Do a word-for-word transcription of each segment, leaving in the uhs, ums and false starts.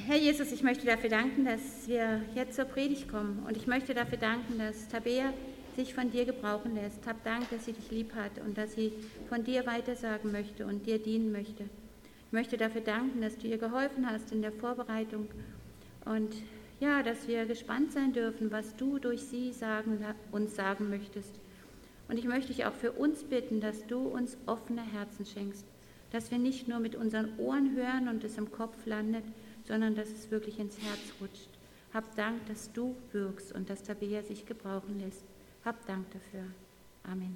Herr Jesus, ich möchte dafür danken, dass wir jetzt zur Predigt kommen. Und ich möchte dafür danken, dass Tabea sich von dir gebrauchen lässt. Hab Dank, dass sie dich lieb hat und dass sie von dir weitersagen möchte und dir dienen möchte. Ich möchte dafür danken, dass du ihr geholfen hast in der Vorbereitung und ja, dass wir gespannt sein dürfen, was du durch sie sagen, uns sagen möchtest. Und ich möchte dich auch für uns bitten, dass du uns offene Herzen schenkst, dass wir nicht nur mit unseren Ohren hören und es im Kopf landet, sondern dass es wirklich ins Herz rutscht. Hab Dank, dass du wirkst und dass Tabea sich gebrauchen lässt. Hab Dank dafür. Amen.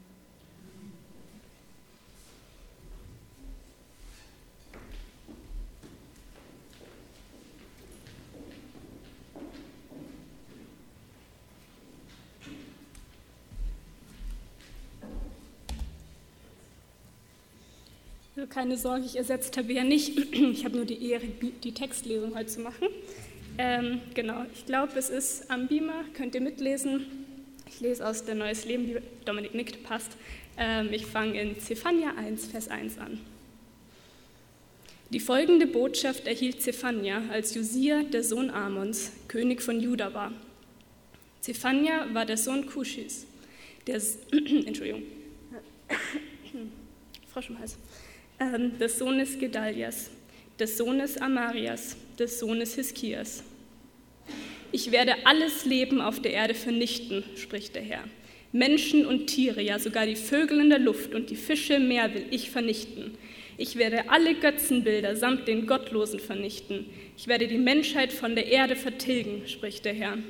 Keine Sorge, ich ersetze Tabea nicht. Ich habe nur die Ehre, die Textlesung heute zu machen. Ähm, genau, ich glaube, es ist am Beamer, könnt ihr mitlesen. Ich lese aus der Neues Leben, die Dominik nickt, passt. Ähm, ich fange in Zephania eins, Vers eins an. Die folgende Botschaft erhielt Zephania, als Josia, der Sohn Amons, König von Juda war. Zephania war der Sohn Kuschis, der, Entschuldigung, Frosch im Hals. des Sohnes Gedalias, des Sohnes Amarias, des Sohnes Hiskias. Ich werde alles Leben auf der Erde vernichten, spricht der Herr. Menschen und Tiere, ja sogar die Vögel in der Luft und die Fische im Meer will ich vernichten. Ich werde alle Götzenbilder samt den Gottlosen vernichten. Ich werde die Menschheit von der Erde vertilgen, spricht der Herr.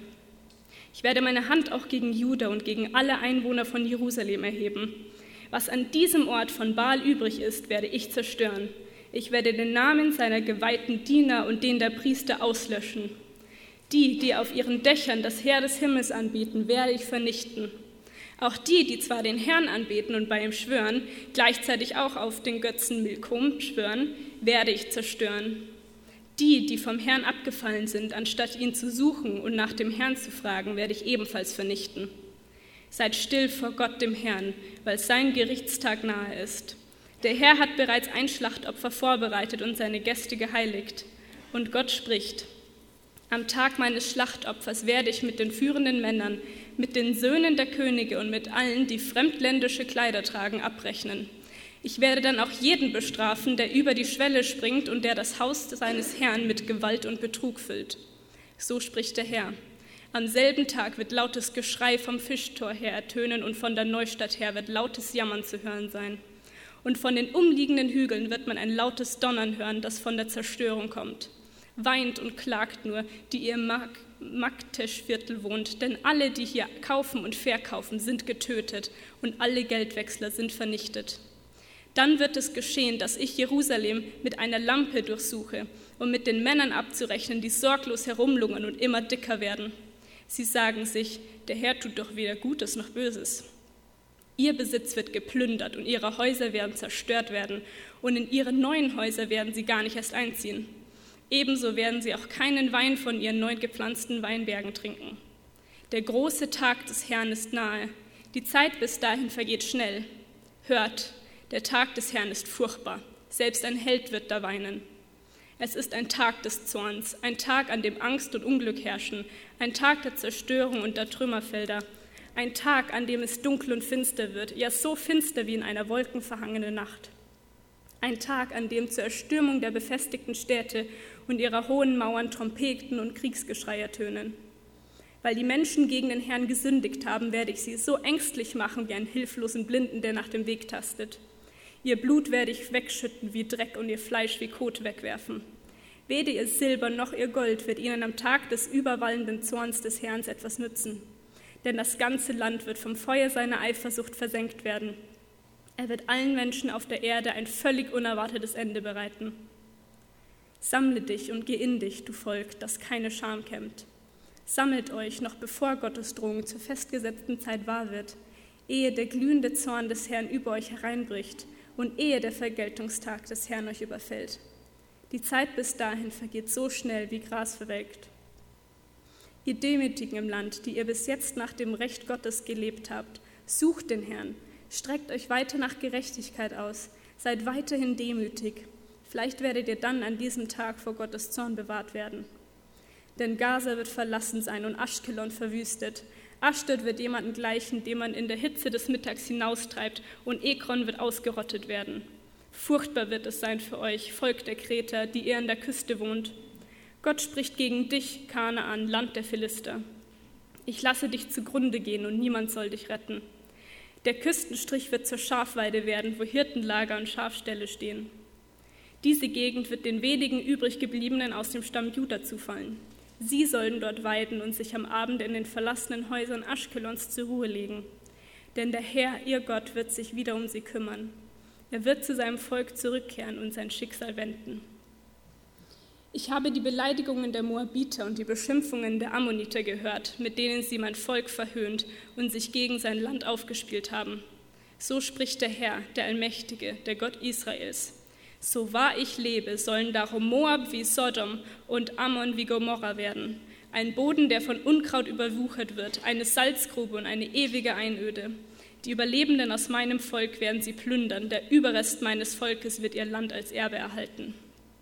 Ich werde meine Hand auch gegen Juda und gegen alle Einwohner von Jerusalem erheben. Was an diesem Ort von Baal übrig ist, werde ich zerstören. Ich werde den Namen seiner geweihten Diener und den der Priester auslöschen. Die, die auf ihren Dächern das Heer des Himmels anbieten, werde ich vernichten. Auch die, die zwar den Herrn anbeten und bei ihm schwören, gleichzeitig auch auf den Götzen Milkom schwören, werde ich zerstören. Die, die vom Herrn abgefallen sind, anstatt ihn zu suchen und nach dem Herrn zu fragen, werde ich ebenfalls vernichten. Seid still vor Gott, dem Herrn, weil sein Gerichtstag nahe ist. Der Herr hat bereits ein Schlachtopfer vorbereitet und seine Gäste geheiligt. Und Gott spricht: Am Tag meines Schlachtopfers werde ich mit den führenden Männern, mit den Söhnen der Könige und mit allen, die fremdländische Kleider tragen, abrechnen. Ich werde dann auch jeden bestrafen, der über die Schwelle springt und der das Haus seines Herrn mit Gewalt und Betrug füllt. So spricht der Herr. Am selben Tag wird lautes Geschrei vom Fischtor her ertönen und von der Neustadt her wird lautes Jammern zu hören sein. Und von den umliegenden Hügeln wird man ein lautes Donnern hören, das von der Zerstörung kommt. Weint und klagt nur, die ihr im Makteschviertel wohnt, denn alle, die hier kaufen und verkaufen, sind getötet und alle Geldwechsler sind vernichtet. Dann wird es geschehen, dass ich Jerusalem mit einer Lampe durchsuche, um mit den Männern abzurechnen, die sorglos herumlungern und immer dicker werden. Sie sagen sich, der Herr tut doch weder Gutes noch Böses. Ihr Besitz wird geplündert und ihre Häuser werden zerstört werden und in ihre neuen Häuser werden sie gar nicht erst einziehen. Ebenso werden sie auch keinen Wein von ihren neu gepflanzten Weinbergen trinken. Der große Tag des Herrn ist nahe. Die Zeit bis dahin vergeht schnell. Hört, der Tag des Herrn ist furchtbar. Selbst ein Held wird da weinen. Es ist ein Tag des Zorns, ein Tag, an dem Angst und Unglück herrschen, ein Tag der Zerstörung und der Trümmerfelder, ein Tag, an dem es dunkel und finster wird, ja so finster wie in einer wolkenverhangenen Nacht. Ein Tag, an dem zur Erstürmung der befestigten Städte und ihrer hohen Mauern Trompeten und Kriegsgeschrei ertönen. Weil die Menschen gegen den Herrn gesündigt haben, werde ich sie so ängstlich machen wie einen hilflosen Blinden, der nach dem Weg tastet. Ihr Blut werde ich wegschütten wie Dreck und ihr Fleisch wie Kot wegwerfen. Weder ihr Silber noch ihr Gold wird ihnen am Tag des überwallenden Zorns des Herrn etwas nützen. Denn das ganze Land wird vom Feuer seiner Eifersucht versenkt werden. Er wird allen Menschen auf der Erde ein völlig unerwartetes Ende bereiten. Sammle dich und geh in dich, du Volk, das keine Scham kennt. Sammelt euch, noch bevor Gottes Drohung zur festgesetzten Zeit wahr wird, ehe der glühende Zorn des Herrn über euch hereinbricht und ehe der Vergeltungstag des Herrn euch überfällt. Die Zeit bis dahin vergeht so schnell, wie Gras verwelkt. Ihr Demütigen im Land, die ihr bis jetzt nach dem Recht Gottes gelebt habt, sucht den Herrn, streckt euch weiter nach Gerechtigkeit aus, seid weiterhin demütig, Vielleicht werdet ihr dann an diesem Tag vor Gottes Zorn bewahrt werden. Denn Gaza wird verlassen sein und Aschkelon verwüstet. Aschdod wird jemanden gleichen, den man in der Hitze des Mittags hinaustreibt, und Ekron wird ausgerottet werden. Furchtbar wird es sein für euch, Volk der Kreter, die ihr an der Küste wohnt. Gott spricht gegen dich, Kanaan, Land der Philister. Ich lasse dich zugrunde gehen und niemand soll dich retten. Der Küstenstrich wird zur Schafweide werden, wo Hirtenlager und Schafställe stehen. Diese Gegend wird den wenigen übriggebliebenen aus dem Stamm Juda zufallen. Sie sollen dort weiden und sich am Abend in den verlassenen Häusern Aschkelons zur Ruhe legen. Denn der Herr, ihr Gott, wird sich wieder um sie kümmern. Er wird zu seinem Volk zurückkehren und sein Schicksal wenden. Ich habe die Beleidigungen der Moabiter und die Beschimpfungen der Ammoniter gehört, mit denen sie mein Volk verhöhnt und sich gegen sein Land aufgespielt haben. So spricht der Herr, der Allmächtige, der Gott Israels. So wahr ich lebe, sollen darum Moab wie Sodom und Ammon wie Gomorra werden. Ein Boden, der von Unkraut überwuchert wird, eine Salzgrube und eine ewige Einöde. Die Überlebenden aus meinem Volk werden sie plündern, der Überrest meines Volkes wird ihr Land als Erbe erhalten.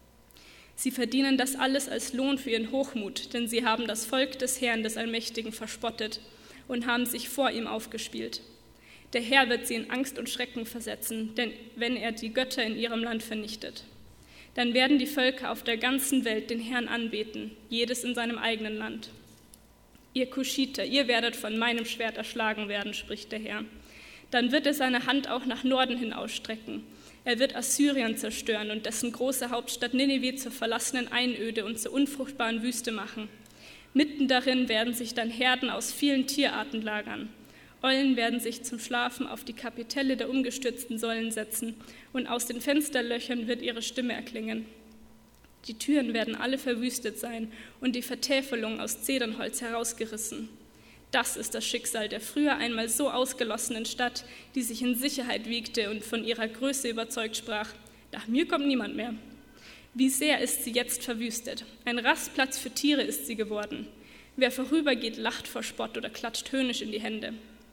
Sie verdienen das alles als Lohn für ihren Hochmut, denn sie haben das Volk des Herrn, des Allmächtigen, verspottet und haben sich vor ihm aufgespielt. Der Herr wird sie in Angst und Schrecken versetzen, denn wenn er die Götter in ihrem Land vernichtet. Dann werden die Völker auf der ganzen Welt den Herrn anbeten, jedes in seinem eigenen Land. Ihr Kuschiter, ihr werdet von meinem Schwert erschlagen werden, spricht der Herr. Dann wird er seine Hand auch nach Norden hin ausstrecken. Er wird Assyrien zerstören und dessen große Hauptstadt Ninive zur verlassenen Einöde und zur unfruchtbaren Wüste machen. Mitten darin werden sich dann Herden aus vielen Tierarten lagern. Eulen werden sich zum Schlafen auf die Kapitelle der umgestürzten Säulen setzen und aus den Fensterlöchern wird ihre Stimme erklingen. Die Türen werden alle verwüstet sein und die Vertäfelung aus Zedernholz herausgerissen. Das ist das Schicksal der früher einmal so ausgelossenen Stadt, die sich in Sicherheit wiegte und von ihrer Größe überzeugt sprach: Nach mir kommt niemand mehr. Wie sehr ist sie jetzt verwüstet. Ein Rastplatz für Tiere ist sie geworden. Wer vorübergeht, lacht vor Spott oder klatscht höhnisch in die Hände.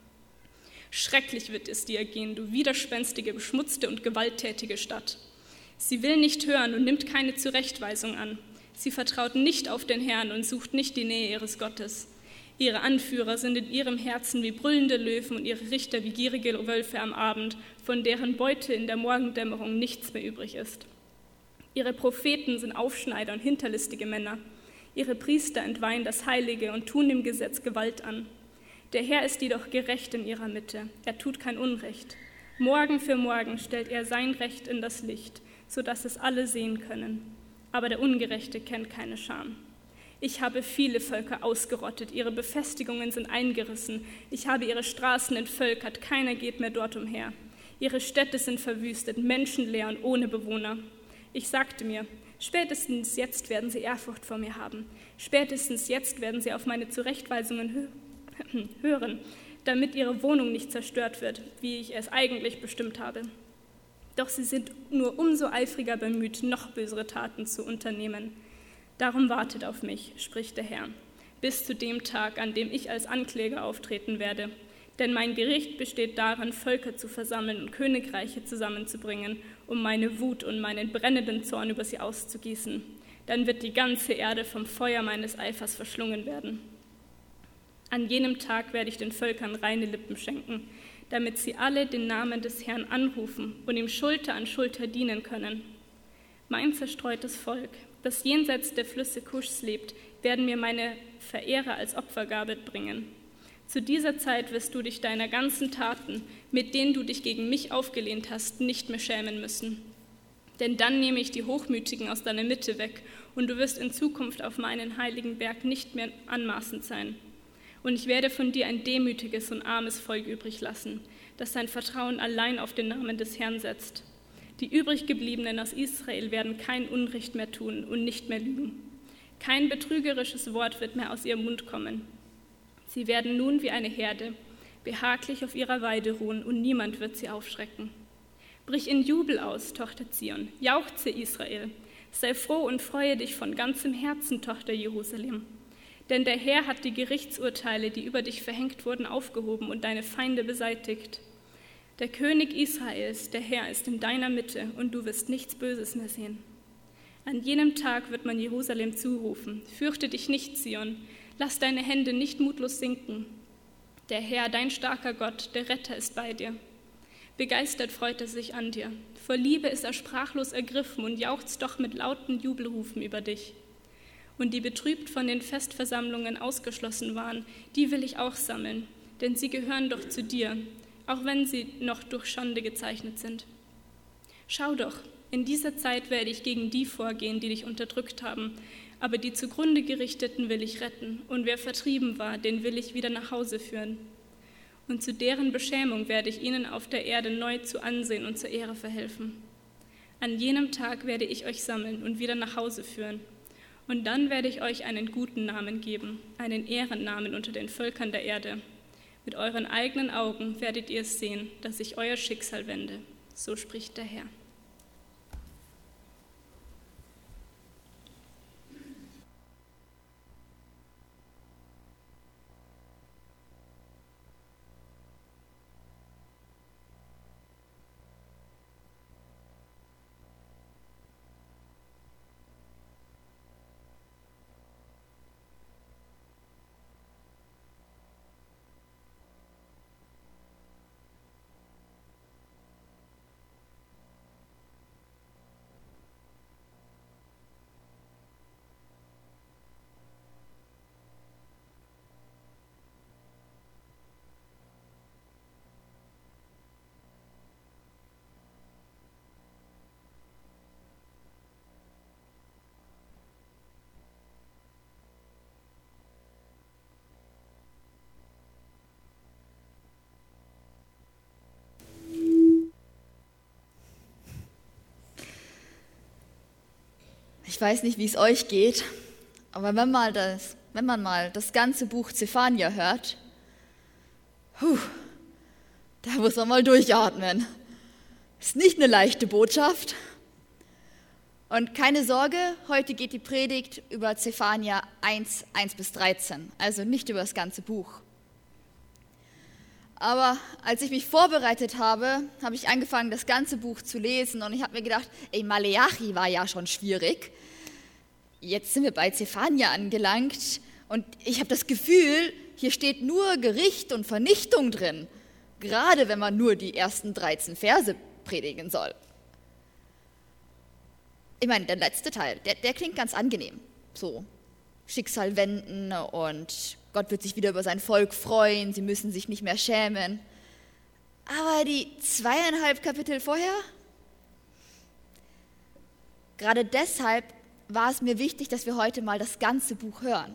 Schrecklich wird es dir ergehen, du widerspenstige, beschmutzte und gewalttätige Stadt. Sie will nicht hören und nimmt keine Zurechtweisung an. Sie vertraut nicht auf den Herrn und sucht nicht die Nähe ihres Gottes. Ihre Anführer sind in ihrem Herzen wie brüllende Löwen und ihre Richter wie gierige Wölfe am Abend, von deren Beute in der Morgendämmerung nichts mehr übrig ist. Ihre Propheten sind Aufschneider und hinterlistige Männer. Ihre Priester entweihen das Heilige und tun dem Gesetz Gewalt an. Der Herr ist jedoch gerecht in ihrer Mitte. Er tut kein Unrecht. Morgen für Morgen stellt er sein Recht in das Licht, sodass es alle sehen können. Aber der Ungerechte kennt keine Scham. Ich habe viele Völker ausgerottet, ihre Befestigungen sind eingerissen. Ich habe ihre Straßen entvölkert, keiner geht mehr dort umher. Ihre Städte sind verwüstet, menschenleer und ohne Bewohner. Ich sagte mir, spätestens jetzt werden sie Ehrfurcht vor mir haben. Spätestens jetzt werden sie auf meine Zurechtweisungen hören, damit ihre Wohnung nicht zerstört wird, wie ich es eigentlich bestimmt habe. Doch sie sind nur umso eifriger bemüht, noch bösere Taten zu unternehmen. Darum wartet auf mich, spricht der Herr, bis zu dem Tag, an dem ich als Ankläger auftreten werde. Denn mein Gericht besteht darin, Völker zu versammeln und Königreiche zusammenzubringen, um meine Wut und meinen brennenden Zorn über sie auszugießen. Dann wird die ganze Erde vom Feuer meines Eifers verschlungen werden. An jenem Tag werde ich den Völkern reine Lippen schenken, damit sie alle den Namen des Herrn anrufen und ihm Schulter an Schulter dienen können. Mein zerstreutes Volk, das jenseits der Flüsse Kuschs lebt, werden mir meine Verehrer als Opfergabe bringen. Zu dieser Zeit wirst du dich deiner ganzen Taten, mit denen du dich gegen mich aufgelehnt hast, nicht mehr schämen müssen. Denn dann nehme ich die Hochmütigen aus deiner Mitte weg und du wirst in Zukunft auf meinen heiligen Berg nicht mehr anmaßend sein. Und ich werde von dir ein demütiges und armes Volk übrig lassen, das sein Vertrauen allein auf den Namen des Herrn setzt. Die übriggebliebenen aus Israel werden kein Unrecht mehr tun und nicht mehr lügen. Kein betrügerisches Wort wird mehr aus ihrem Mund kommen. Sie werden nun wie eine Herde, behaglich auf ihrer Weide ruhen und niemand wird sie aufschrecken. Brich in Jubel aus, Tochter Zion, jauchze Israel, sei froh und freue dich von ganzem Herzen, Tochter Jerusalem. Denn der Herr hat die Gerichtsurteile, die über dich verhängt wurden, aufgehoben und deine Feinde beseitigt. Der König Israels, der Herr, ist in deiner Mitte und du wirst nichts Böses mehr sehen. An jenem Tag wird man Jerusalem zurufen: Fürchte dich nicht, Zion, lass deine Hände nicht mutlos sinken. Der Herr, dein starker Gott, der Retter, ist bei dir. Begeistert freut er sich an dir. Vor Liebe ist er sprachlos ergriffen und jauchzt doch mit lauten Jubelrufen über dich. Und die betrübt von den Festversammlungen ausgeschlossen waren, die will ich auch sammeln, denn sie gehören doch zu dir, auch wenn sie noch durch Schande gezeichnet sind. Schau doch, in dieser Zeit werde ich gegen die vorgehen, die dich unterdrückt haben, aber die zugrunde Gerichteten will ich retten, und wer vertrieben war, den will ich wieder nach Hause führen. Und zu deren Beschämung werde ich ihnen auf der Erde neu zu Ansehen und zur Ehre verhelfen. An jenem Tag werde ich euch sammeln und wieder nach Hause führen. Und dann werde ich euch einen guten Namen geben, einen Ehrennamen unter den Völkern der Erde. Mit euren eigenen Augen werdet ihr es sehen, dass ich euer Schicksal wende. So spricht der Herr. Ich weiß nicht, wie es euch geht, aber wenn, mal das, wenn man mal das ganze Buch Zephania hört, puh, da muss man mal durchatmen. Ist nicht eine leichte Botschaft. Und keine Sorge, heute geht die Predigt über Zephania eins, eins bis dreizehn, also nicht über das ganze Buch. Aber als ich mich vorbereitet habe, habe ich angefangen, das ganze Buch zu lesen und ich habe mir gedacht, ey, Maleachi war ja schon schwierig. Jetzt sind wir bei Zephania angelangt und ich habe das Gefühl, hier steht nur Gericht und Vernichtung drin, gerade wenn man nur die ersten dreizehn Verse predigen soll. Ich meine, der letzte Teil, der, der klingt ganz angenehm, so Schicksal wenden und Gott wird sich wieder über sein Volk freuen, sie müssen sich nicht mehr schämen. Aber die zweieinhalb Kapitel vorher? Gerade deshalb war es mir wichtig, dass wir heute mal das ganze Buch hören.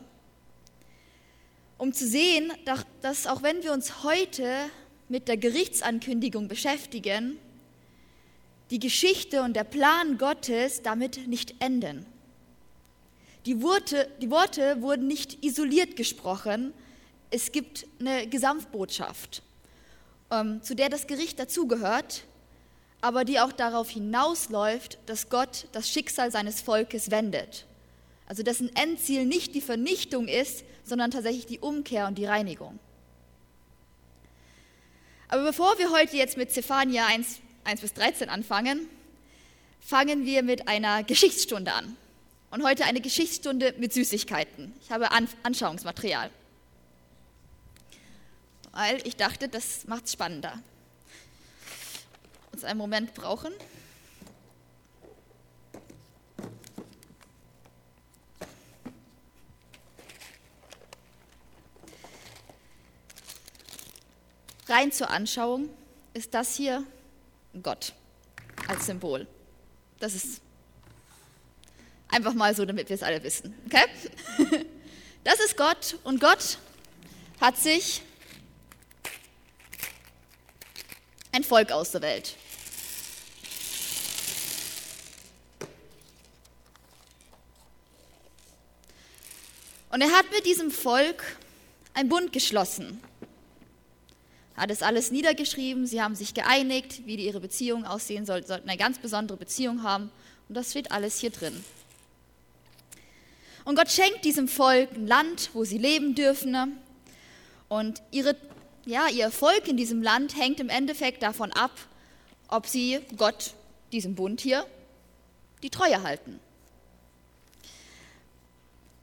Um zu sehen, dass auch wenn wir uns heute mit der Gerichtsankündigung beschäftigen, die Geschichte und der Plan Gottes damit nicht enden. Die Worte, die Worte wurden nicht isoliert gesprochen, es gibt eine Gesamtbotschaft, ähm, zu der das Gericht dazugehört, aber die auch darauf hinausläuft, dass Gott das Schicksal seines Volkes wendet. Also dessen Endziel nicht die Vernichtung ist, sondern tatsächlich die Umkehr und die Reinigung. Aber bevor wir heute jetzt mit Zephania eins, eins bis dreizehn anfangen, fangen wir mit einer Geschichtsstunde an. Und heute eine Geschichtsstunde mit Süßigkeiten. Ich habe An- Anschauungsmaterial. Weil ich dachte, das macht es spannender. Uns einen Moment brauchen. Rein zur Anschauung ist das hier Gott als Symbol. Das ist einfach mal so, damit wir es alle wissen. Okay? Das ist Gott und Gott hat sich ein Volk ausgewählt. Und er hat mit diesem Volk einen Bund geschlossen. Er hat es alles niedergeschrieben, sie haben sich geeinigt, wie ihre Beziehung aussehen soll, sollten eine ganz besondere Beziehung haben. Und das steht alles hier drin. Und Gott schenkt diesem Volk ein Land, wo sie leben dürfen. Und ihre, ja, ihr Erfolg in diesem Land hängt im Endeffekt davon ab, ob sie Gott, diesem Bund hier, die Treue halten.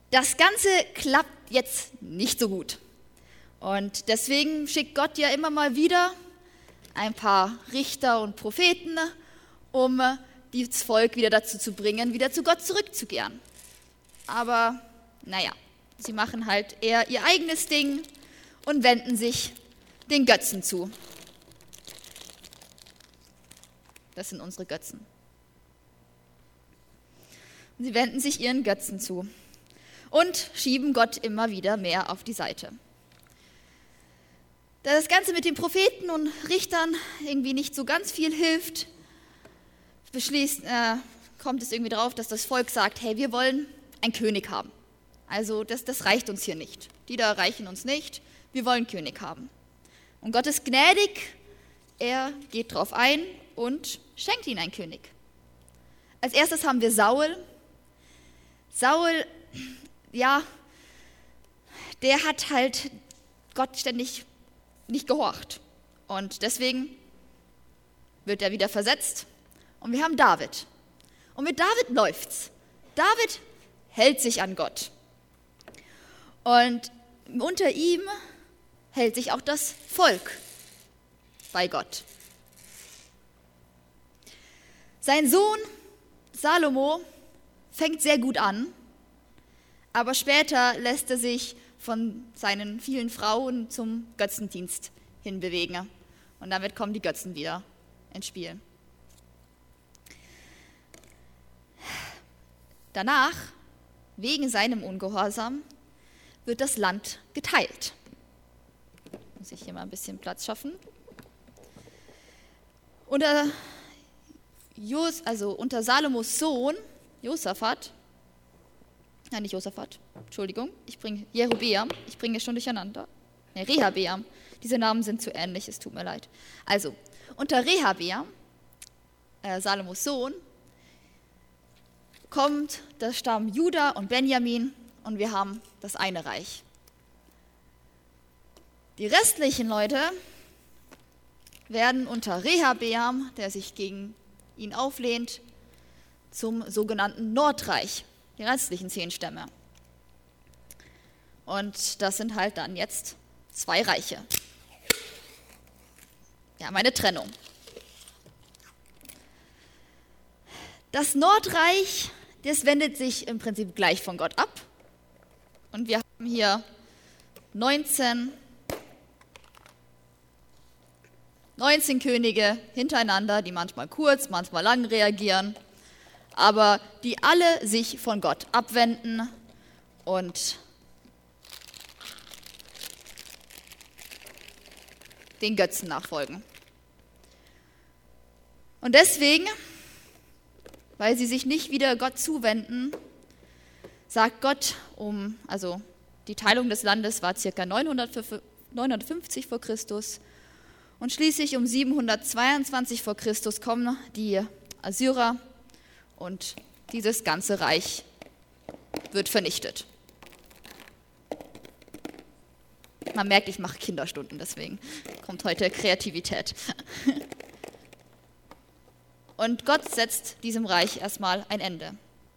Das Ganze klappt jetzt nicht so gut. Und deswegen schickt Gott ja immer mal wieder ein paar Richter und Propheten, um das Volk wieder dazu zu bringen, wieder zu Gott zurückzukehren. Aber naja, sie machen halt eher ihr eigenes Ding und wenden sich den Götzen zu. Das sind unsere Götzen. Sie wenden sich ihren Götzen zu und schieben Gott immer wieder mehr auf die Seite. Da das Ganze mit den Propheten und Richtern irgendwie nicht so ganz viel hilft, beschließt, äh, kommt es irgendwie drauf, dass das Volk sagt, hey, wir wollen einen König haben. Also das, das reicht uns hier nicht. Die da reichen uns nicht, wir wollen einen König haben. Und Gott ist gnädig, er geht drauf ein und schenkt ihnen einen König. Als erstes haben wir Saul. Saul, ja, der hat halt Gott ständig nicht gehorcht. Und deswegen wird er wieder versetzt. Und wir haben David. Und mit David läuft's. David hält sich an Gott. Und unter ihm hält sich auch das Volk bei Gott. Sein Sohn Salomo fängt sehr gut an, aber später lässt er sich von seinen vielen Frauen zum Götzendienst hinbewegen. Und damit kommen die Götzen wieder ins Spiel. Danach, wegen seinem Ungehorsam, wird das Land geteilt. Muss ich hier mal ein bisschen Platz schaffen. Unter, Jos, also unter Salomos Sohn, Josaphat, nein, nicht Josaphat, Entschuldigung, ich bringe Jerobeam, ich bringe es schon durcheinander. Ne, Rehabeam, diese Namen sind zu ähnlich, es tut mir leid. Also, unter Rehabeam, äh, Salomos Sohn, kommt der Stamm Juda und Benjamin und wir haben das eine Reich. Die restlichen Leute werden unter Rehabeam, der sich gegen ihn auflehnt, zum sogenannten Nordreich, die restlichen zehn Stämme. Und das sind halt dann jetzt zwei Reiche. Wir haben eine Trennung. Das Nordreich, das wendet sich im Prinzip gleich von Gott ab. Und wir haben hier neunzehn, neunzehn Könige hintereinander, die manchmal kurz, manchmal lang reagieren, aber die alle sich von Gott abwenden und den Götzen nachfolgen. Und deswegen, weil sie sich nicht wieder Gott zuwenden, sagt Gott um, also die Teilung des Landes war ca. neunhundertfünfzig vor Christus und schließlich um siebenhundertzweiundzwanzig vor Christus kommen die Assyrer und dieses ganze Reich wird vernichtet. Man merkt, ich mache Kinderstunden, deswegen kommt heute Kreativität. Und Gott setzt diesem Reich erstmal ein Ende.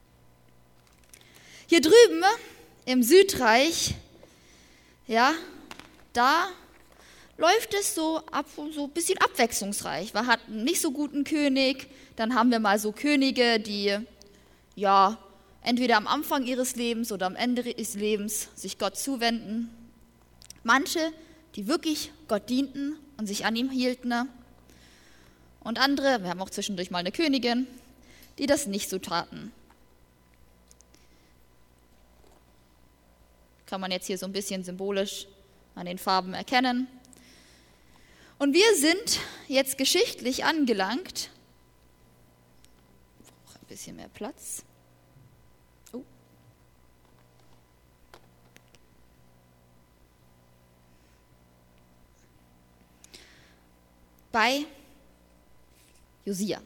Hier drüben im Südreich, ja, da läuft es so, ab, so ein bisschen abwechslungsreich. Wir hatten einen nicht so guten König, dann haben wir mal so Könige, die ja entweder am Anfang ihres Lebens oder am Ende ihres Lebens sich Gott zuwenden. Manche, die wirklich Gott dienten und sich an ihm hielten. Und andere, wir haben auch zwischendurch mal eine Königin, die das nicht so taten. Kann man jetzt hier so ein bisschen symbolisch an den Farben erkennen. Und wir sind jetzt geschichtlich angelangt. Ich brauche ein bisschen mehr Platz. Oh. Bei Josia.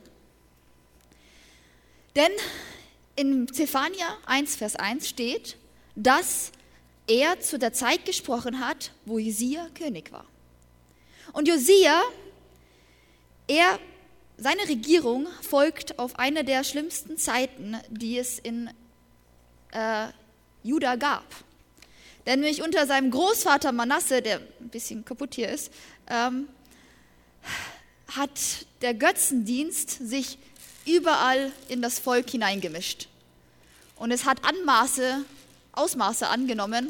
Denn in Zephania eins, Vers eins steht, dass er zu der Zeit gesprochen hat, wo Josia König war. Und Josia, er, seine Regierung folgt auf eine der schlimmsten Zeiten, die es in äh, Juda gab. Denn nämlich unter seinem Großvater Manasse, der ein bisschen kaputt hier ist, ähm, hat der Götzendienst sich überall in das Volk hineingemischt. Und es hat Anmaße, Ausmaße angenommen,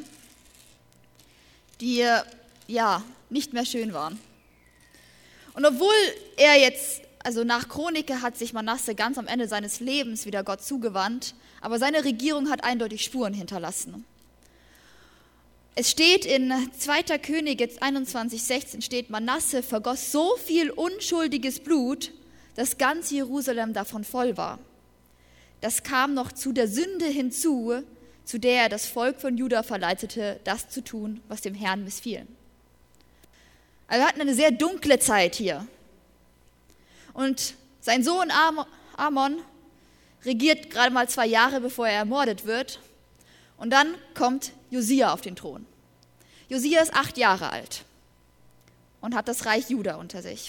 die ja nicht mehr schön waren. Und obwohl er jetzt, also nach Chronike hat sich Manasse ganz am Ende seines Lebens wieder Gott zugewandt, aber seine Regierung hat eindeutig Spuren hinterlassen. Es steht in zweiter Könige einundzwanzig sechzehn steht, Manasse vergoss so viel unschuldiges Blut, dass ganz Jerusalem davon voll war. Das kam noch zu der Sünde hinzu, zu der er das Volk von Juda verleitete, das zu tun, was dem Herrn missfiel. Also wir hatten eine sehr dunkle Zeit hier. Und sein Sohn Amon regiert gerade mal zwei Jahre, bevor er ermordet wird. Und dann kommt Josia auf den Thron. Josia ist acht Jahre alt und hat das Reich Juda unter sich.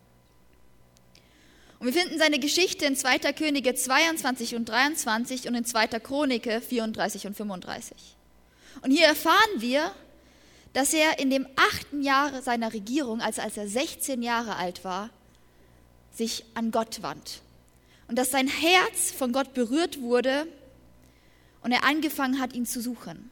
Und wir finden seine Geschichte in zweiter Könige zweiundzwanzig und dreiundzwanzig und in zweiter Chronike vierunddreißig und fünfunddreißig. Und hier erfahren wir, dass er in dem achten Jahr seiner Regierung, also als er sechzehn Jahre alt war, sich an Gott wand. Und dass sein Herz von Gott berührt wurde und er angefangen hat, ihn zu suchen.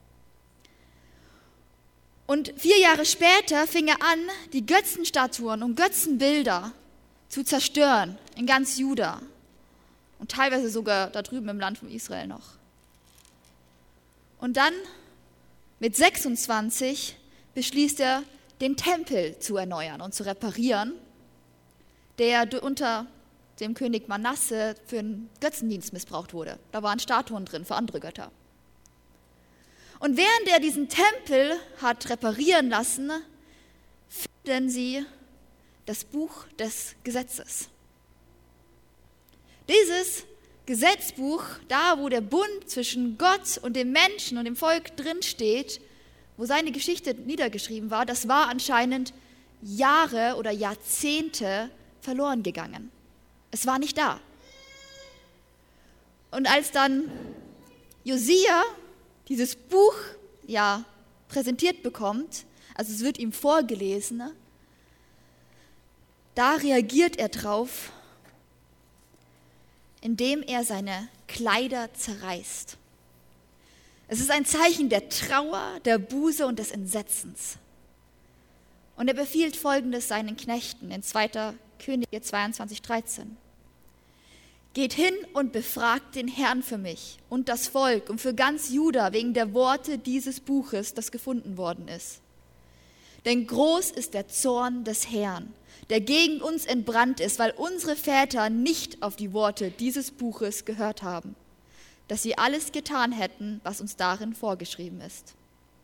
Und vier Jahre später fing er an, die Götzenstatuen und Götzenbilder zu zerstören in ganz Juda und teilweise sogar da drüben im Land von Israel noch. Und dann mit sechsundzwanzig beschließt er, den Tempel zu erneuern und zu reparieren, der unter dem König Manasse für einen Götzendienst missbraucht wurde. Da waren Statuen drin für andere Götter. Und während er diesen Tempel hat reparieren lassen, finden sie das Buch des Gesetzes. Dieses Gesetzbuch, da wo der Bund zwischen Gott und dem Menschen und dem Volk drinsteht, wo seine Geschichte niedergeschrieben war, das war anscheinend Jahre oder Jahrzehnte verloren gegangen. Es war nicht da. Und als dann Josia dieses Buch ja präsentiert bekommt, also es wird ihm vorgelesen, da reagiert er drauf, indem er seine Kleider zerreißt. Es ist ein Zeichen der Trauer, der Buße und des Entsetzens. Und er befiehlt Folgendes seinen Knechten in zweiter Könige zweiundzwanzig dreizehn. Geht hin und befragt den Herrn für mich und das Volk und für ganz Juda wegen der Worte dieses Buches, das gefunden worden ist. Denn groß ist der Zorn des Herrn, der gegen uns entbrannt ist, weil unsere Väter nicht auf die Worte dieses Buches gehört haben, dass sie alles getan hätten, was uns darin vorgeschrieben ist.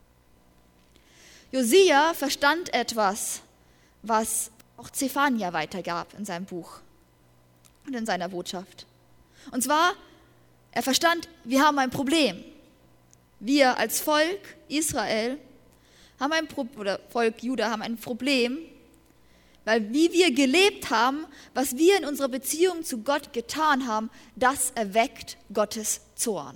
Josia verstand etwas, was auch Zephania weitergab in seinem Buch und in seiner Botschaft. Und zwar, er verstand, wir haben ein Problem. Wir als Volk Israel haben ein Pro- oder Volk Juda haben ein Problem, weil wie wir gelebt haben, was wir in unserer Beziehung zu Gott getan haben, das erweckt Gottes Zorn.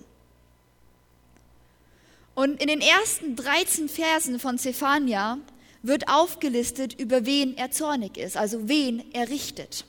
Und in den ersten dreizehn Versen von Zephania wird aufgelistet, über wen er zornig ist, also wen er richtet.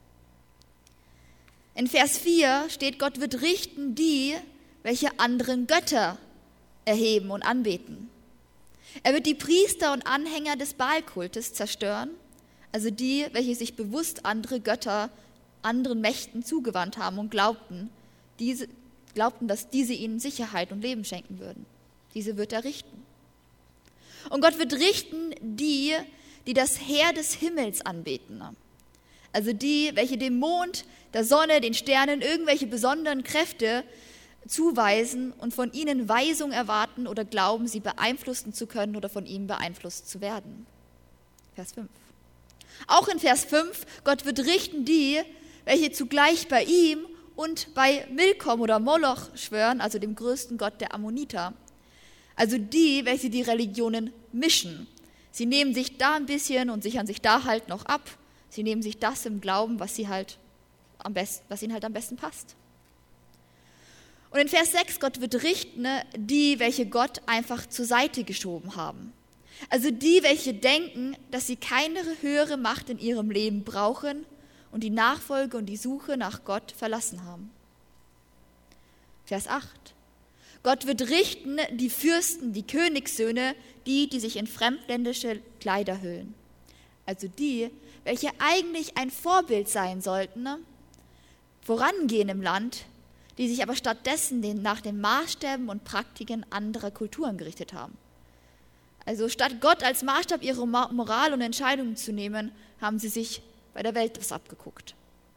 In Vers vier steht, Gott wird richten die, welche anderen Götter erheben und anbeten. Er wird die Priester und Anhänger des Baalkultes zerstören, also die, welche sich bewusst andere Götter, anderen Mächten zugewandt haben und glaubten, diese, glaubten, dass diese ihnen Sicherheit und Leben schenken würden. Diese wird er richten. Und Gott wird richten die, die das Heer des Himmels anbeten. Also die, welche dem Mond, der Sonne, den Sternen irgendwelche besonderen Kräfte zuweisen und von ihnen Weisung erwarten oder glauben, sie beeinflussen zu können oder von ihnen beeinflusst zu werden. Vers fünf. Auch in Vers fünf, Gott wird richten die, welche zugleich bei ihm und bei Milkom oder Moloch schwören, also dem größten Gott der Ammoniter. Also die, welche die Religionen mischen. Sie nehmen sich da ein bisschen und sichern sich da halt noch ab. Sie nehmen sich das im Glauben, was, sie halt am besten, was ihnen halt am besten passt. Und in Vers sechs, Gott wird richten, die, welche Gott einfach zur Seite geschoben haben. Also die, welche denken, dass sie keine höhere Macht in ihrem Leben brauchen und die Nachfolge und die Suche nach Gott verlassen haben. Vers acht. Gott wird richten die Fürsten, die Königssöhne, die, die sich in fremdländische Kleider hüllen. Also die, welche eigentlich ein Vorbild sein sollten, vorangehen im Land, die sich aber stattdessen nach den Maßstäben und Praktiken anderer Kulturen gerichtet haben. Also statt Gott als Maßstab ihrer Moral und Entscheidungen zu nehmen, haben sie sich bei der Welt was abgeguckt.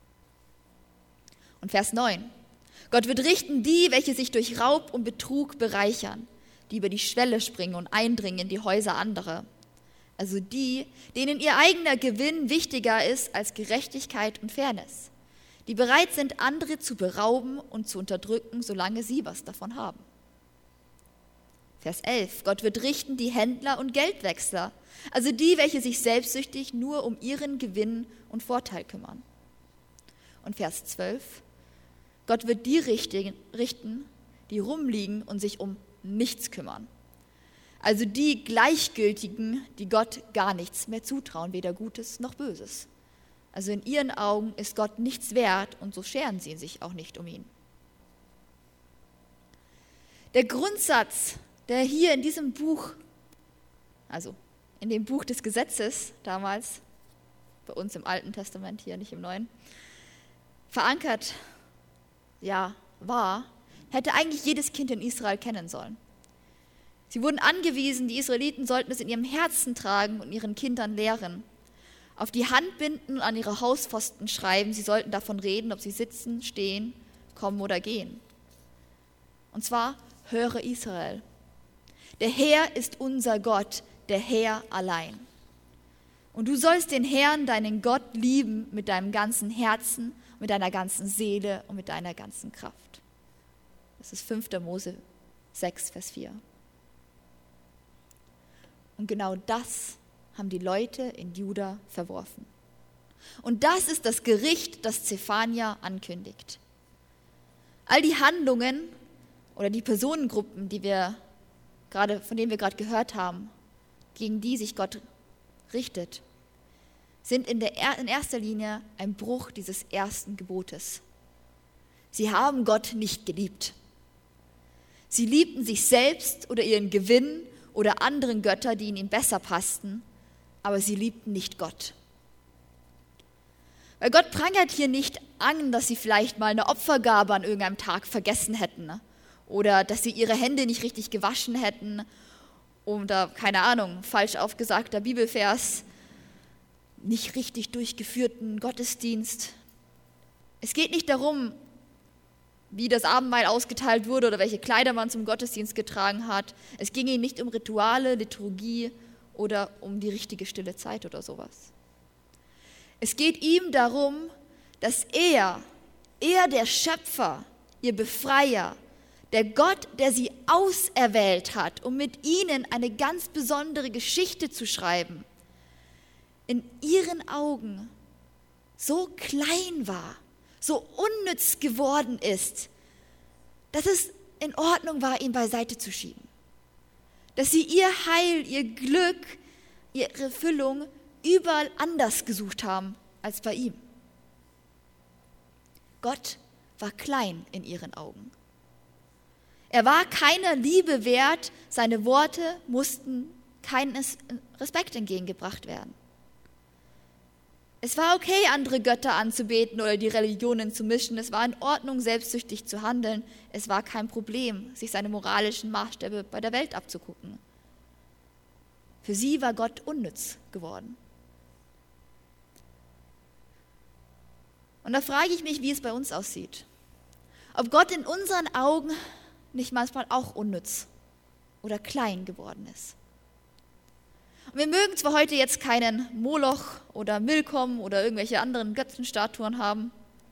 Und Vers neun. Gott wird richten die, welche sich durch Raub und Betrug bereichern, die über die Schwelle springen und eindringen in die Häuser anderer. Also die, denen ihr eigener Gewinn wichtiger ist als Gerechtigkeit und Fairness, die bereit sind, andere zu berauben und zu unterdrücken, solange sie was davon haben. Vers elf. Gott wird richten die Händler und Geldwechsler, also die, welche sich selbstsüchtig nur um ihren Gewinn und Vorteil kümmern. Und Vers zwölf. Gott wird die richten, die rumliegen und sich um nichts kümmern. Also die Gleichgültigen, die Gott gar nichts mehr zutrauen, weder Gutes noch Böses. Also in ihren Augen ist Gott nichts wert und so scheren sie sich auch nicht um ihn. Der Grundsatz, der hier in diesem Buch, also in dem Buch des Gesetzes damals, bei uns im Alten Testament, hier nicht im Neuen, verankert, ja, war, hätte eigentlich jedes Kind in Israel kennen sollen. Sie wurden angewiesen, die Israeliten sollten es in ihrem Herzen tragen und ihren Kindern lehren. Auf die Hand binden und an ihre Hauspfosten schreiben, sie sollten davon reden, ob sie sitzen, stehen, kommen oder gehen. Und zwar, höre Israel. Der Herr ist unser Gott, der Herr allein. Und du sollst den Herrn, deinen Gott, lieben mit deinem ganzen Herzen, mit deiner ganzen Seele und mit deiner ganzen Kraft. Das ist fünfter Mose sechs, Vers vier. Und genau das haben die Leute in Juda verworfen. Und das ist das Gericht, das Zephania ankündigt. All die Handlungen oder die Personengruppen, die wir gerade, von denen wir gerade gehört haben, gegen die sich Gott richtet, sind in, der, in erster Linie ein Bruch dieses ersten Gebotes. Sie haben Gott nicht geliebt. Sie liebten sich selbst oder ihren Gewinn oder anderen Götter, die ihnen besser passten, aber sie liebten nicht Gott. Weil Gott prangert hier nicht an, dass sie vielleicht mal eine Opfergabe an irgendeinem Tag vergessen hätten, ne? Oder dass sie ihre Hände nicht richtig gewaschen hätten oder, keine Ahnung, falsch aufgesagter Bibelvers, nicht richtig durchgeführten Gottesdienst. Es geht nicht darum, wie das Abendmahl ausgeteilt wurde oder welche Kleider man zum Gottesdienst getragen hat. Es ging ihnen nicht um Rituale, Liturgie oder um die richtige stille Zeit oder sowas. Es geht ihm darum, dass er, er der Schöpfer, ihr Befreier, der Gott, der sie auserwählt hat, um mit ihnen eine ganz besondere Geschichte zu schreiben, in ihren Augen so klein war, so unnütz geworden ist, dass es in Ordnung war, ihn beiseite zu schieben. Dass sie ihr Heil, ihr Glück, ihre Erfüllung überall anders gesucht haben als bei ihm. Gott war klein in ihren Augen. Er war keiner Liebe wert, seine Worte mussten keinem Respekt entgegengebracht werden. Es war okay, andere Götter anzubeten oder die Religionen zu mischen. Es war in Ordnung, selbstsüchtig zu handeln. Es war kein Problem, sich seine moralischen Maßstäbe bei der Welt abzugucken. Für sie war Gott unnütz geworden. Und da frage ich mich, wie es bei uns aussieht. Ob Gott in unseren Augen nicht manchmal auch unnütz oder klein geworden ist. Und wir mögen zwar heute jetzt keinen Moloch oder Milkom oder irgendwelche anderen Götzenstatuen haben.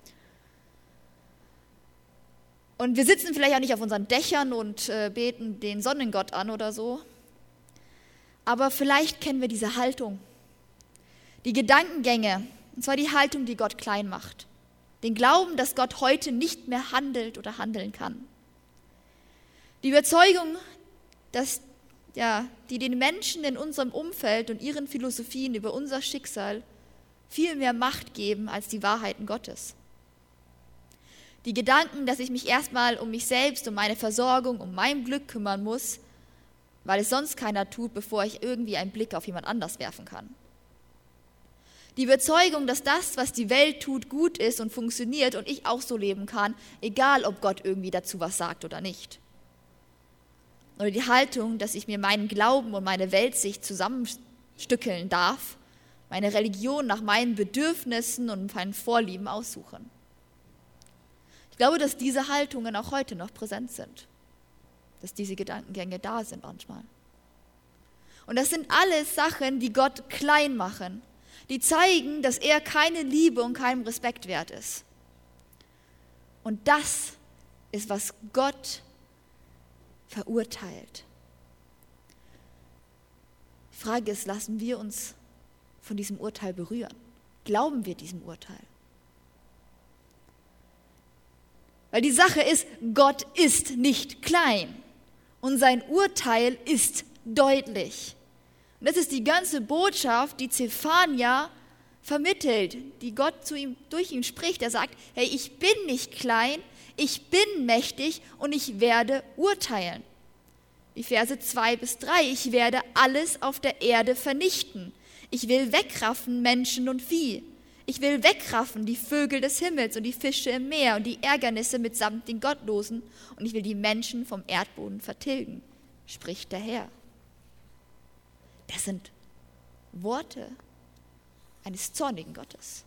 Und wir sitzen vielleicht auch nicht auf unseren Dächern und äh, beten den Sonnengott an oder so. Aber vielleicht kennen wir diese Haltung, die Gedankengänge, und zwar die Haltung, die Gott klein macht. Den Glauben, dass Gott heute nicht mehr handelt oder handeln kann. Die Überzeugung, dass, ja, die den Menschen in unserem Umfeld und ihren Philosophien über unser Schicksal viel mehr Macht geben als die Wahrheiten Gottes. Die Gedanken, dass ich mich erstmal um mich selbst, um meine Versorgung, um mein Glück kümmern muss, weil es sonst keiner tut, bevor ich irgendwie einen Blick auf jemand anders werfen kann. Die Überzeugung, dass das, was die Welt tut, gut ist und funktioniert und ich auch so leben kann, egal ob Gott irgendwie dazu was sagt oder nicht. Oder die Haltung, dass ich mir meinen Glauben und meine Weltsicht zusammenstückeln darf, meine Religion nach meinen Bedürfnissen und meinen Vorlieben aussuchen. Ich glaube, dass diese Haltungen auch heute noch präsent sind, dass diese Gedankengänge da sind manchmal. Und das sind alles Sachen, die Gott klein machen, die zeigen, dass er keine Liebe und keinen Respekt wert ist. Und das ist, was Gott verurteilt. Die Frage ist, lassen wir uns von diesem Urteil berühren? Glauben wir diesem Urteil? Weil die Sache ist, Gott ist nicht klein und sein Urteil ist deutlich. Und das ist die ganze Botschaft, die Zephania vermittelt, die Gott zu ihm, durch ihn spricht. Er sagt, hey, ich bin nicht klein, ich bin mächtig und ich werde urteilen. Die Verse zwei bis drei, ich werde alles auf der Erde vernichten. Ich will wegraffen Menschen und Vieh. Ich will wegraffen die Vögel des Himmels und die Fische im Meer und die Ärgernisse mitsamt den Gottlosen und ich will die Menschen vom Erdboden vertilgen, spricht der Herr. Das sind Worte eines zornigen Gottes.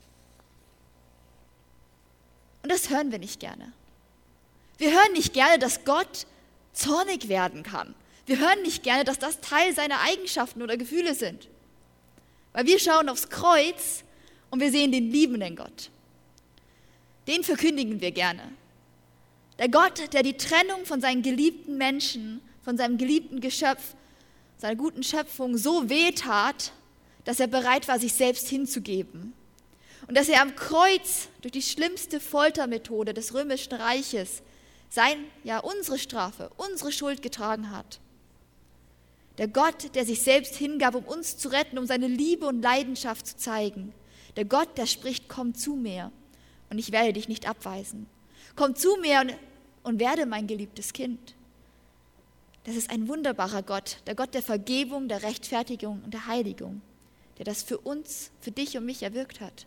Und das hören wir nicht gerne. Wir hören nicht gerne, dass Gott zornig werden kann. Wir hören nicht gerne, dass das Teil seiner Eigenschaften oder Gefühle sind. Weil wir schauen aufs Kreuz und wir sehen den liebenden Gott. Den verkündigen wir gerne. Der Gott, der die Trennung von seinen geliebten Menschen, von seinem geliebten Geschöpf, seiner guten Schöpfung so wehtat, dass er bereit war, sich selbst hinzugeben. Und dass er am Kreuz durch die schlimmste Foltermethode des römischen Reiches sein, ja, unsere Strafe, unsere Schuld getragen hat. Der Gott, der sich selbst hingab, um uns zu retten, um seine Liebe und Leidenschaft zu zeigen. Der Gott, der spricht, komm zu mir und ich werde dich nicht abweisen. Komm zu mir und, und werde mein geliebtes Kind. Das ist ein wunderbarer Gott, der Gott der Vergebung, der Rechtfertigung und der Heiligung, der das für uns, für dich und mich erwirkt hat.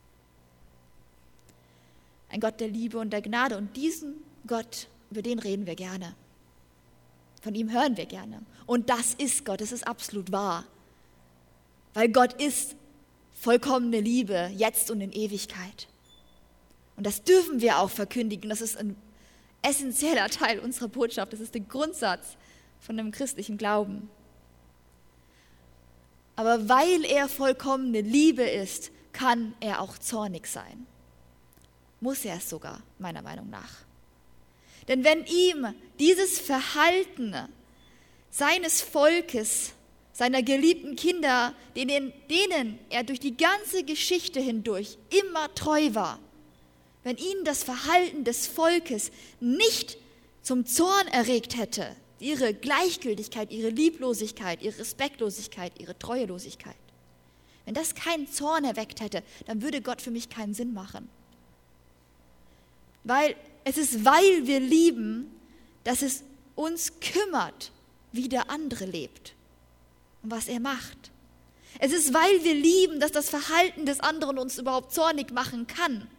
Ein Gott der Liebe und der Gnade und diesen Gott, über den reden wir gerne. Von ihm hören wir gerne. Und das ist Gott, das ist absolut wahr. Weil Gott ist vollkommene Liebe, jetzt und in Ewigkeit. Und das dürfen wir auch verkündigen. Das ist ein essentieller Teil unserer Botschaft. Das ist der Grundsatz von dem christlichen Glauben. Aber weil er vollkommene Liebe ist, kann er auch zornig sein. Muss er es sogar, meiner Meinung nach. Denn wenn ihm dieses Verhalten seines Volkes, seiner geliebten Kinder, denen, denen er durch die ganze Geschichte hindurch immer treu war, wenn ihn das Verhalten des Volkes nicht zum Zorn erregt hätte, ihre Gleichgültigkeit, ihre Lieblosigkeit, ihre Respektlosigkeit, ihre Treuelosigkeit, wenn das keinen Zorn erweckt hätte, dann würde Gott für mich keinen Sinn machen. Weil es ist, weil wir lieben, dass es uns kümmert, wie der andere lebt und was er macht. Es ist, weil wir lieben, dass das Verhalten des anderen uns überhaupt zornig machen kann.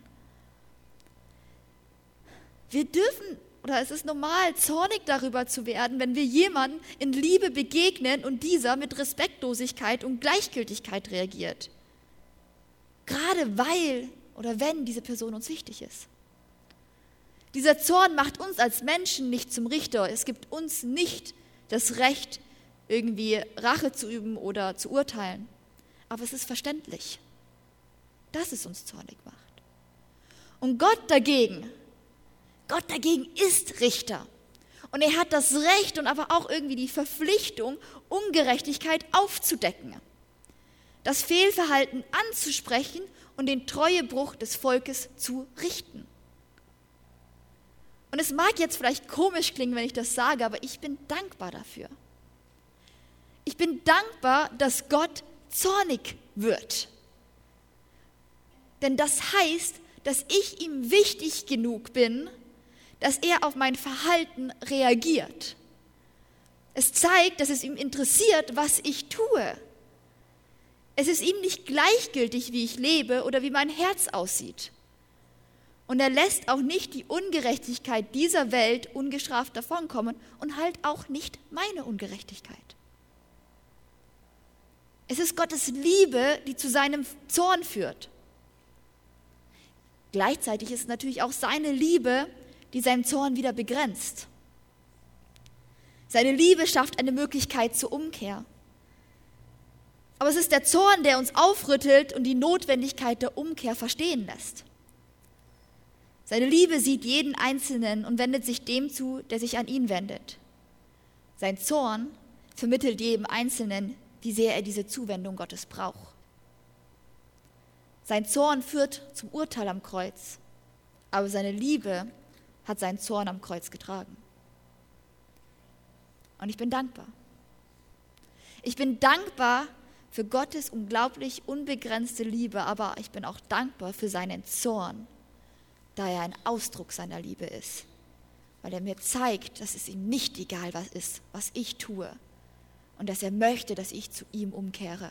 Wir dürfen, oder es ist normal, zornig darüber zu werden, wenn wir jemandem in Liebe begegnen und dieser mit Respektlosigkeit und Gleichgültigkeit reagiert. Gerade weil oder wenn diese Person uns wichtig ist. Dieser Zorn macht uns als Menschen nicht zum Richter. Es gibt uns nicht das Recht, irgendwie Rache zu üben oder zu urteilen. Aber es ist verständlich, dass es uns zornig macht. Und Gott dagegen, Gott dagegen ist Richter. Und er hat das Recht und aber auch irgendwie die Verpflichtung, Ungerechtigkeit aufzudecken. Das Fehlverhalten anzusprechen und den Treuebruch des Volkes zu richten. Und es mag jetzt vielleicht komisch klingen, wenn ich das sage, aber ich bin dankbar dafür. Ich bin dankbar, dass Gott zornig wird. Denn das heißt, dass ich ihm wichtig genug bin, dass er auf mein Verhalten reagiert. Es zeigt, dass es ihm interessiert, was ich tue. Es ist ihm nicht gleichgültig, wie ich lebe oder wie mein Herz aussieht. Und er lässt auch nicht die Ungerechtigkeit dieser Welt ungestraft davonkommen und halt auch nicht meine Ungerechtigkeit. Es ist Gottes Liebe, die zu seinem Zorn führt. Gleichzeitig ist es natürlich auch seine Liebe, die seinen Zorn wieder begrenzt. Seine Liebe schafft eine Möglichkeit zur Umkehr. Aber es ist der Zorn, der uns aufrüttelt und die Notwendigkeit der Umkehr verstehen lässt. Seine Liebe sieht jeden Einzelnen und wendet sich dem zu, der sich an ihn wendet. Sein Zorn vermittelt jedem Einzelnen, wie sehr er diese Zuwendung Gottes braucht. Sein Zorn führt zum Urteil am Kreuz, aber seine Liebe hat seinen Zorn am Kreuz getragen. Und ich bin dankbar. Ich bin dankbar für Gottes unglaublich unbegrenzte Liebe, aber ich bin auch dankbar für seinen Zorn, da er ein Ausdruck seiner Liebe ist, weil er mir zeigt, dass es ihm nicht egal was ist, was ich tue und dass er möchte, dass ich zu ihm umkehre.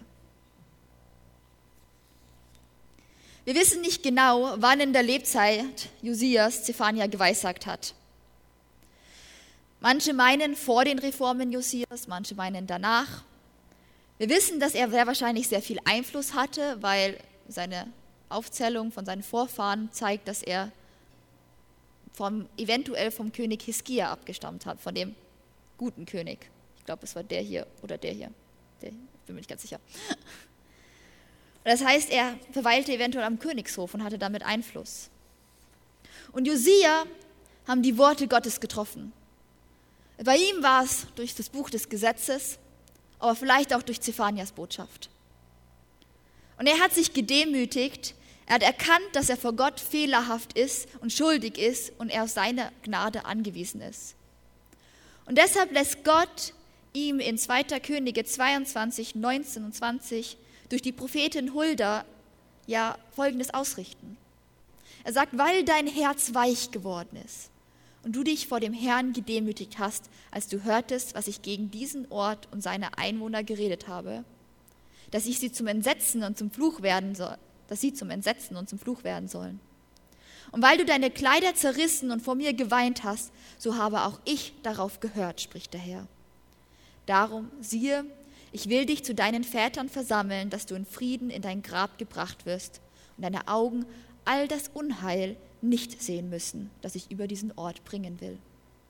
Wir wissen nicht genau, wann in der Lebzeit Josias Zephania geweissagt hat. Manche meinen vor den Reformen Josias, manche meinen danach. Wir wissen, dass er sehr wahrscheinlich sehr viel Einfluss hatte, weil seine Aufzählung von seinen Vorfahren zeigt, dass er vom, eventuell vom König Hiskia abgestammt hat, von dem guten König. Ich glaube, es war der hier oder der hier. Der, ich bin mir nicht ganz sicher. Das heißt, er verweilte eventuell am Königshof und hatte damit Einfluss. Und Josia haben die Worte Gottes getroffen. Bei ihm war es durch das Buch des Gesetzes, aber vielleicht auch durch Zephanias Botschaft. Und er hat sich gedemütigt, er hat erkannt, dass er vor Gott fehlerhaft ist und schuldig ist und er auf seine Gnade angewiesen ist. Und deshalb lässt Gott ihm in zweiter Könige zweiundzwanzig, neunzehn und zwanzig durch die Prophetin Hulda ja Folgendes ausrichten. Er sagt, weil dein Herz weich geworden ist und du dich vor dem Herrn gedemütigt hast, als du hörtest, was ich gegen diesen Ort und seine Einwohner geredet habe, dass ich sie zum Entsetzen und zum Fluch werden soll, dass sie zum Entsetzen und zum Fluch werden sollen. Und weil du deine Kleider zerrissen und vor mir geweint hast, so habe auch ich darauf gehört, spricht der Herr. Darum, siehe, ich will dich zu deinen Vätern versammeln, dass du in Frieden in dein Grab gebracht wirst und deine Augen all das Unheil nicht sehen müssen, das ich über diesen Ort bringen will.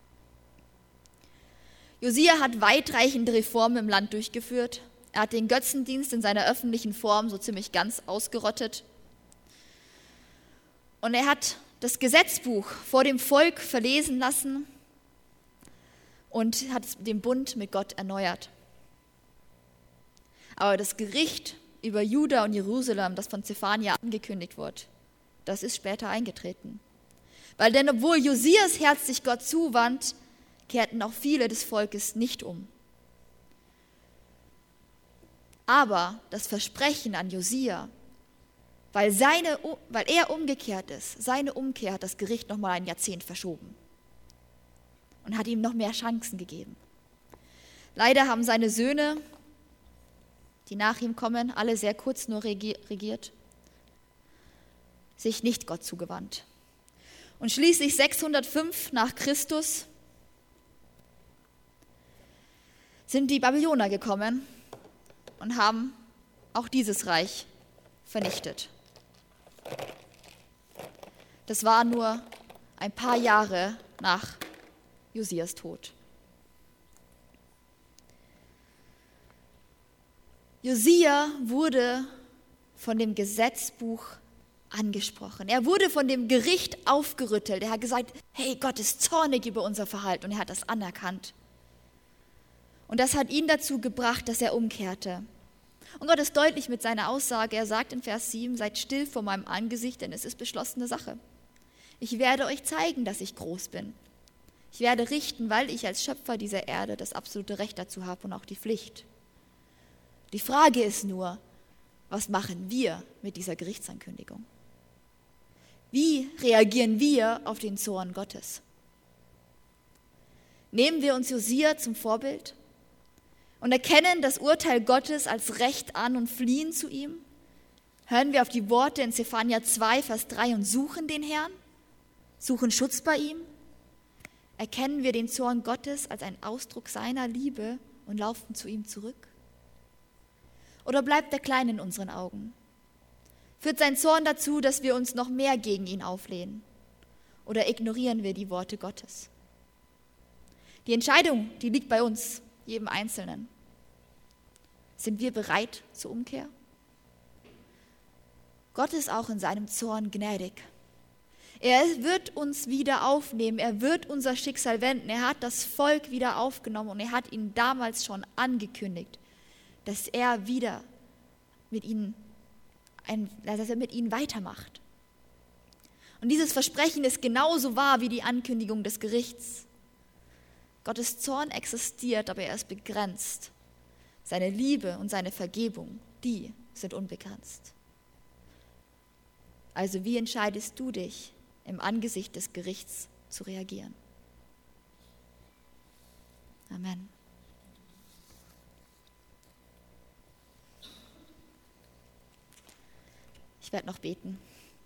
Josia hat weitreichende Reformen im Land durchgeführt. Er hat den Götzendienst in seiner öffentlichen Form so ziemlich ganz ausgerottet. Und er hat das Gesetzbuch vor dem Volk verlesen lassen und hat den Bund mit Gott erneuert. Aber das Gericht über Juda und Jerusalem, das von Zephania angekündigt wurde, das ist später eingetreten. Weil denn obwohl Josias Herz sich Gott zuwandt, kehrten auch viele des Volkes nicht um. Aber das Versprechen an Josia, weil, seine, weil er umgekehrt ist, seine Umkehr hat das Gericht noch mal ein Jahrzehnt verschoben und hat ihm noch mehr Chancen gegeben. Leider haben seine Söhne, die nach ihm kommen, alle sehr kurz nur regiert, sich nicht Gott zugewandt. Und schließlich sechshundertfünf nach Christus sind die Babylonier gekommen und haben auch dieses Reich vernichtet. Das war nur ein paar Jahre nach Josias Tod. Josia wurde von dem Gesetzbuch angesprochen. Er wurde von dem Gericht aufgerüttelt. Er hat gesagt, hey, Gott ist zornig über unser Verhalten und er hat das anerkannt. Und das hat ihn dazu gebracht, dass er umkehrte. Und Gott ist deutlich mit seiner Aussage. Er sagt in Vers sieben, seid still vor meinem Angesicht, denn es ist beschlossene Sache. Ich werde euch zeigen, dass ich groß bin. Ich werde richten, weil ich als Schöpfer dieser Erde das absolute Recht dazu habe und auch die Pflicht. Die Frage ist nur, was machen wir mit dieser Gerichtsankündigung? Wie reagieren wir auf den Zorn Gottes? Nehmen wir uns Josia zum Vorbild und erkennen das Urteil Gottes als Recht an und fliehen zu ihm? Hören wir auf die Worte in Zephania zwei, Vers drei und suchen den Herrn? Suchen Schutz bei ihm? Erkennen wir den Zorn Gottes als einen Ausdruck seiner Liebe und laufen zu ihm zurück? Oder bleibt er klein in unseren Augen? Führt sein Zorn dazu, dass wir uns noch mehr gegen ihn auflehnen? Oder ignorieren wir die Worte Gottes? Die Entscheidung, die liegt bei uns, jedem Einzelnen. Sind wir bereit zur Umkehr? Gott ist auch in seinem Zorn gnädig. Er wird uns wieder aufnehmen, er wird unser Schicksal wenden. Er hat das Volk wieder aufgenommen und er hat ihnen damals schon angekündigt, dass er wieder mit ihnen, ein, dass er mit ihnen weitermacht. Und dieses Versprechen ist genauso wahr wie die Ankündigung des Gerichts. Gottes Zorn existiert, aber er ist begrenzt. Seine Liebe und seine Vergebung, die sind unbegrenzt. Also wie entscheidest du dich, im Angesicht des Gerichts zu reagieren? Amen. Ich werde noch beten.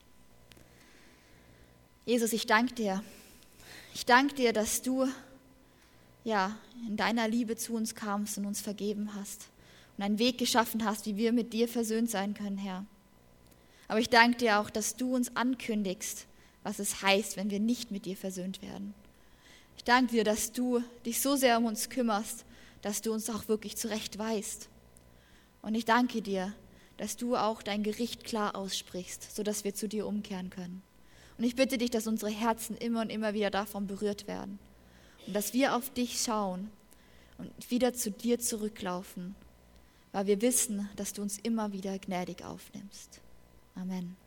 Jesus, ich danke dir. Ich danke dir, dass du ja, in deiner Liebe zu uns kamst und uns vergeben hast und einen Weg geschaffen hast, wie wir mit dir versöhnt sein können, Herr. Aber ich danke dir auch, dass du uns ankündigst, was es heißt, wenn wir nicht mit dir versöhnt werden. Ich danke dir, dass du dich so sehr um uns kümmerst, dass du uns auch wirklich zurechtweist. Und ich danke dir, dass du auch dein Gericht klar aussprichst, sodass wir zu dir umkehren können. Und ich bitte dich, dass unsere Herzen immer und immer wieder davon berührt werden. Und dass wir auf dich schauen und wieder zu dir zurücklaufen, weil wir wissen, dass du uns immer wieder gnädig aufnimmst. Amen.